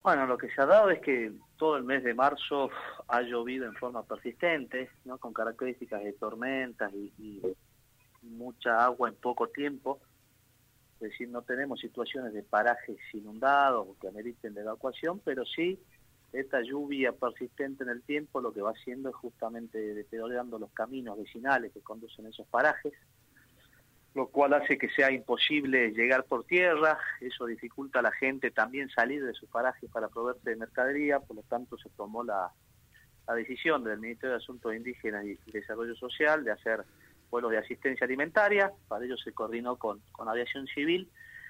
Bueno, lo que se ha dado es que todo el mes de marzo ha llovido en forma persistente, ¿no? Con características de tormentas y mucha agua en poco tiempo. Es decir, no tenemos situaciones de parajes inundados o que ameriten de evacuación, pero sí esta lluvia persistente en el tiempo lo que va haciendo es justamente deteriorando los caminos vecinales que conducen a esos parajes, lo cual hace que sea imposible llegar por tierra. Eso dificulta a la gente también salir de sus parajes para proveerse de mercadería. Por lo tanto se tomó la decisión del Ministerio de Asuntos Indígenas y Desarrollo Social de hacer vuelos de asistencia alimentaria. Para ello se coordinó con Aviación Civil,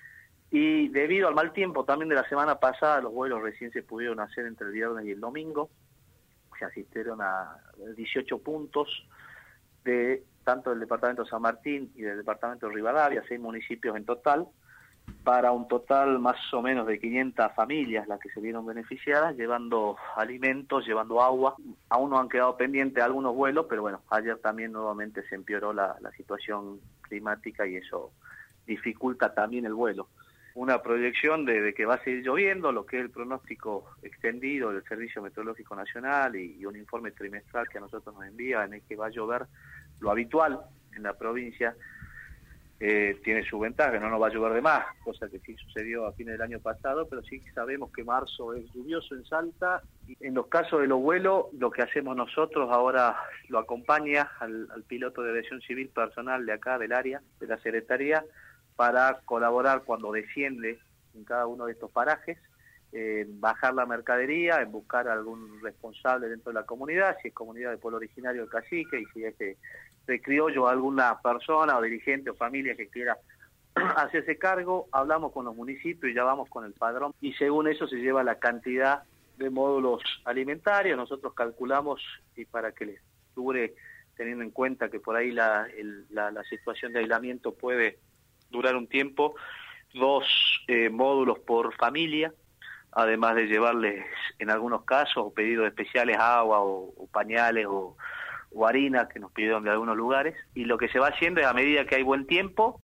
y debido al mal tiempo también de la semana pasada, los vuelos recién se pudieron hacer entre el viernes y el domingo. Se asistieron a 18 puntos de tanto del departamento de San Martín y del departamento de Rivadavia, 6 municipios en total, para un total más o menos de 500 familias las que se vieron beneficiadas, llevando alimentos, llevando agua. Aún no han quedado pendientes algunos vuelos, pero bueno, ayer también nuevamente se empeoró la situación climática y eso dificulta también el vuelo. Una proyección de que va a seguir lloviendo, lo que es el pronóstico extendido del Servicio Meteorológico Nacional y un informe trimestral que a nosotros nos envían es que va a llover lo habitual en la provincia. Tiene su ventaja, no nos va a llover de más, cosa que sí sucedió a fines del año pasado, pero sí sabemos que marzo es lluvioso en Salta. Y en los casos de los vuelos, lo que hacemos nosotros ahora lo acompaña al piloto de aviación civil personal de acá, del área, de la Secretaría, para colaborar cuando desciende en cada uno de estos parajes, bajar la mercadería, en buscar algún responsable dentro de la comunidad, si es comunidad de pueblo originario de cacique, y si es de criollo, alguna persona o dirigente o familia que quiera hacerse cargo. Hablamos con los municipios y ya vamos con el padrón, y según eso se lleva la cantidad de módulos alimentarios. Nosotros calculamos, y para que les dure, teniendo en cuenta que por ahí la situación de aislamiento puede durar un tiempo, 2 módulos por familia, además de llevarles en algunos casos pedidos especiales agua o pañales o harina que nos pidieron de algunos lugares. Y lo que se va haciendo es, a medida que hay buen tiempo,